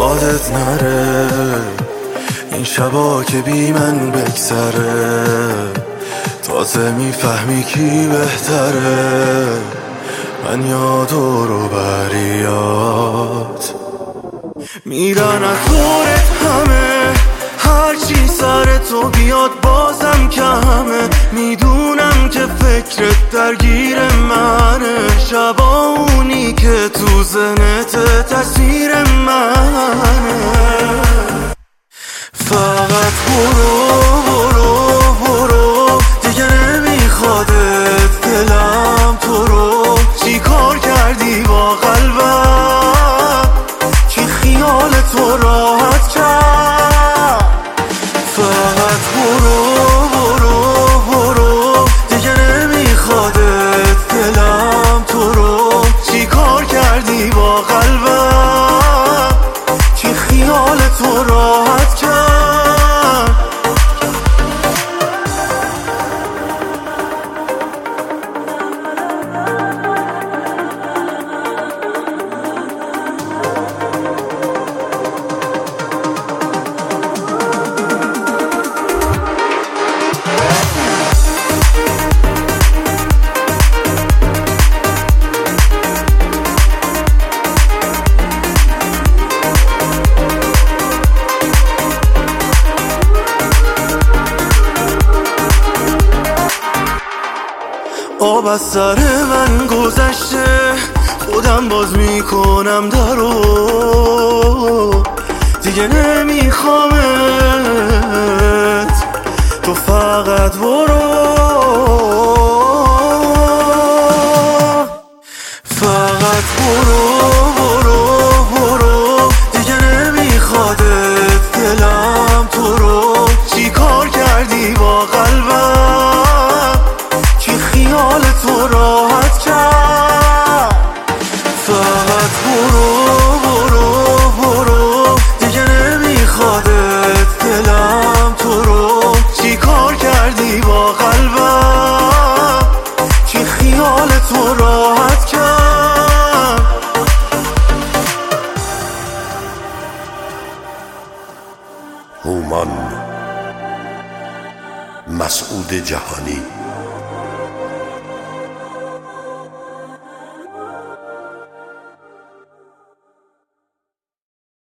یادت نره این شبا که بی من بگذره، تازه میفهمی کی بهتره، من یا دور و بریات میرن از دورت همه، هرچی سر تو بیاد بازم کمه، میدونم که فکرت درگیر منه، شبا اونی که تو ذهنت تصویر منه، فقط برو دیگه نمیخوادت دلم تو رو، چی کار کردی با قلبم که خیال تو راحت کرد، فقط برو دیگه نمیخوادت دلم تو رو، چی کار کردی با قلبم که خیال تو راحت کرد. آب از سر من گذشته، خودم باز میکنم درو، دیگه نمیخوامت، تو فقط برو، فقط برو دیگه نمیخوادت دلم تو رو، چی کار کردی با قلبم که خیال تو راحت کرد، فقط برو دیگه نمیخوادت دلم تو رو، چی کار کردی با قلبم که خیال تو راحت کرد. هومان مسعود جهانی